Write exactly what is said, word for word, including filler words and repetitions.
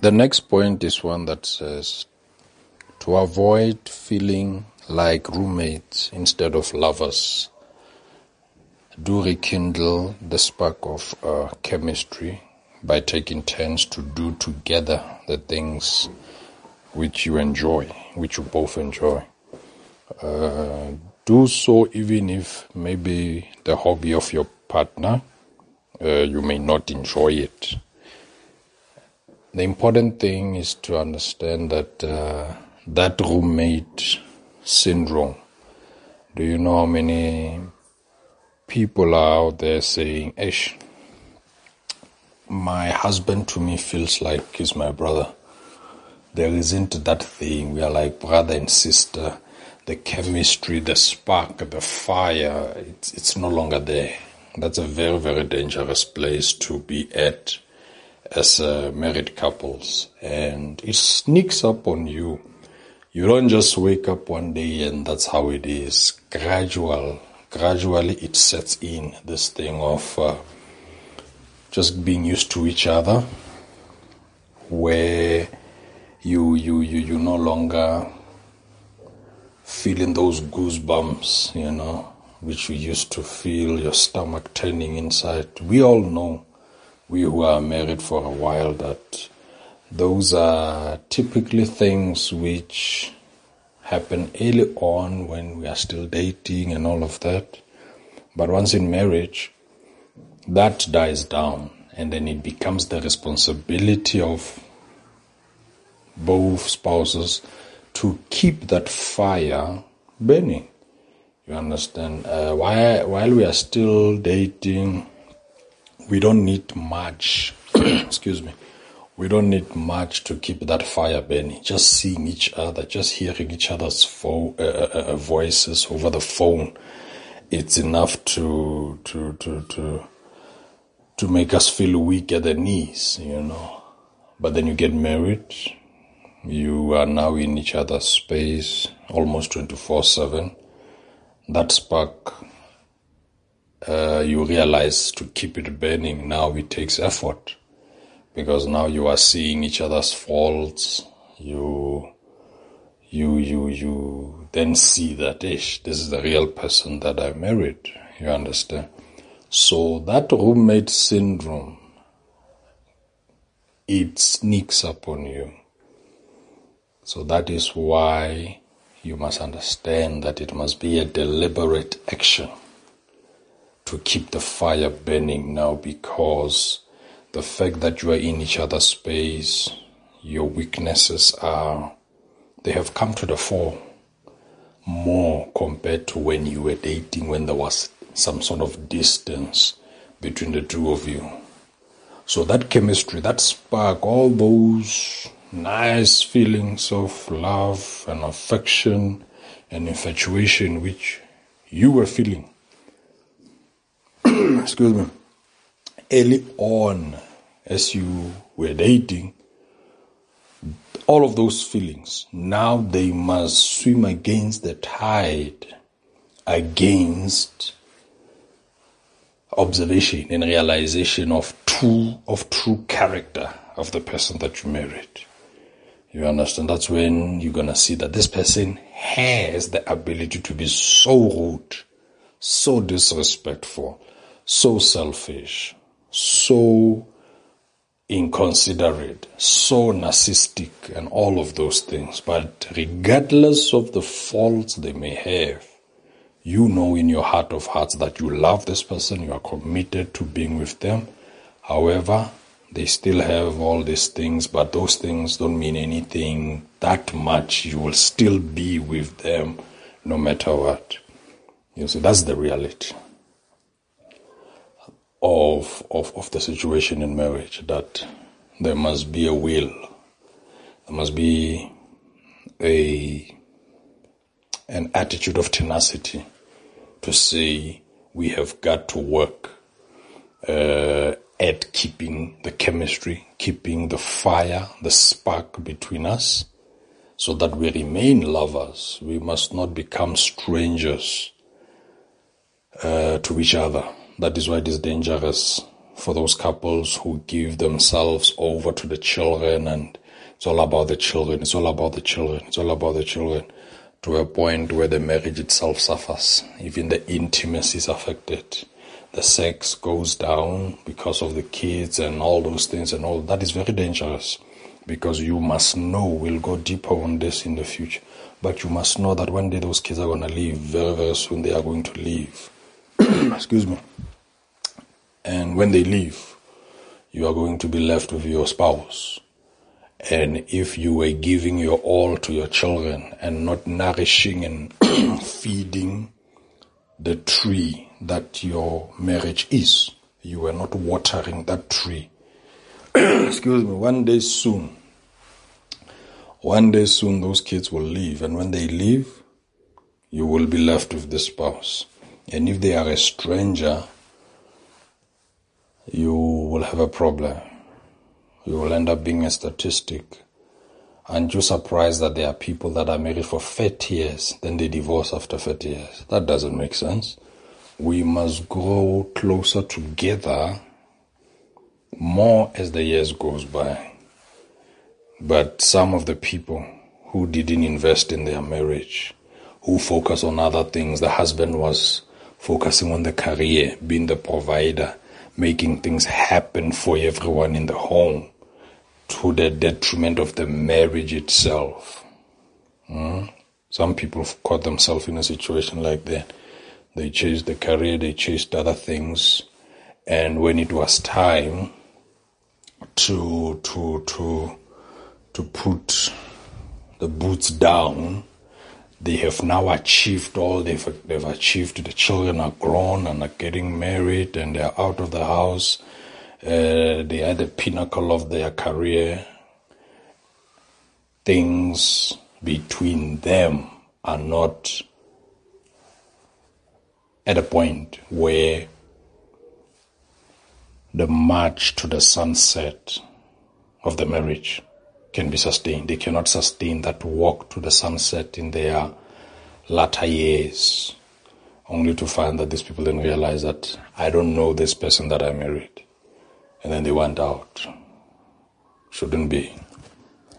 The next point is one that says to avoid feeling like roommates instead of lovers. Do rekindle the spark of uh, chemistry by taking turns to do together the things which you enjoy, which you both enjoy. Uh, do so even if maybe the hobby of your partner, uh, you may not enjoy it. The important thing is to understand that uh, that roommate syndrome, do you know how many people are out there saying, Ish, my husband to me feels like he's my brother. There isn't that thing. We are like brother and sister. The chemistry, the spark, the fire, it's, it's no longer there. That's a very, very dangerous place to be at as uh, married couples. And it sneaks up on you. You don't just wake up one day and that's how it is. Gradual, gradually it sets in, this thing of uh, just being used to each other, where you you you you no longer feeling those goosebumps, you know, which you used to feel, your stomach turning inside. We all know, we who are married for a while, that those are typically things which happen early on when we are still dating and all of that. But once in marriage, that dies down, and then it becomes the responsibility of both spouses to keep that fire burning. You understand? Uh, while, while we are still dating, we don't need much. Excuse me. We don't need much to keep that fire burning. Just seeing each other, just hearing each other's fo- uh, uh, voices over the phone, it's enough to to to to to make us feel weak at the knees, you know. But then you get married, you are now in each other's space almost twenty-four seven. That spark, uh, you realize to keep it burning, now it takes effort. Because now you are seeing each other's faults, you, you, you, you then see that, ish, this is the real person that I married, you understand? So that roommate syndrome, it sneaks up on you. So that is why you must understand that it must be a deliberate action to keep the fire burning now, because the fact that you are in each other's space, your weaknesses are, they have come to the fore more compared to when you were dating, when there was some sort of distance between the two of you. So that chemistry, that spark, all those nice feelings of love and affection and infatuation which you were feeling, excuse me, early on as you were dating, all of those feelings, now they must swim against the tide, against observation and realization of true, of true character of the person that you married. You understand? That's when you're going to see that this person has the ability to be so rude, so disrespectful, so selfish, so inconsiderate, so narcissistic, and all of those things. But regardless of the faults they may have, you know in your heart of hearts that you love this person, you are committed to being with them. However, they still have all these things, but those things don't mean anything that much. You will still be with them no matter what. You see, that's the reality of, of, of the situation in marriage, that there must be a will. There must be a an attitude of tenacity to say we have got to work uh, at keeping the chemistry, keeping the fire, the spark between us, so that we remain lovers. We must not become strangers uh, to each other. That is why it is dangerous for those couples who give themselves over to the children, and it's all about the children, it's all about the children, it's all about the children, to a point where the marriage itself suffers. Even the intimacy is affected. The sex goes down because of the kids and all those things and all. That is very dangerous, because you must know, we'll go deeper on this in the future, but you must know that one day those kids are going to leave. Very, very soon they are going to leave. Excuse me. And when they leave, you are going to be left with your spouse. And if you were giving your all to your children and not nourishing and feeding the tree that your marriage is, you were not watering that tree. Excuse me, one day soon, one day soon those kids will leave. And when they leave, you will be left with the spouse. And if they are a stranger, you will have a problem. You will end up being a statistic. Aren't you surprised that there are people that are married for thirty years, then they divorce after thirty years? That doesn't make sense. We must grow closer together more as the years goes by. But some of the people who didn't invest in their marriage, who focus on other things, the husband was focusing on the career, being the provider, making things happen for everyone in the home, to the detriment of the marriage itself. Mm? Some people have caught themselves in a situation like that. They chased the career, they chased other things, and when it was time to to to to put the boots down, they have now achieved all they've, they've achieved. The children are grown and are getting married and they're out of the house. Uh, they are at the pinnacle of their career. Things between them are not at a point where the march to the sunset of the marriage can be sustained. They cannot sustain that walk to the sunset in their latter years, only to find that these people then realize that I don't know this person that I married. And then they went out. Shouldn't be.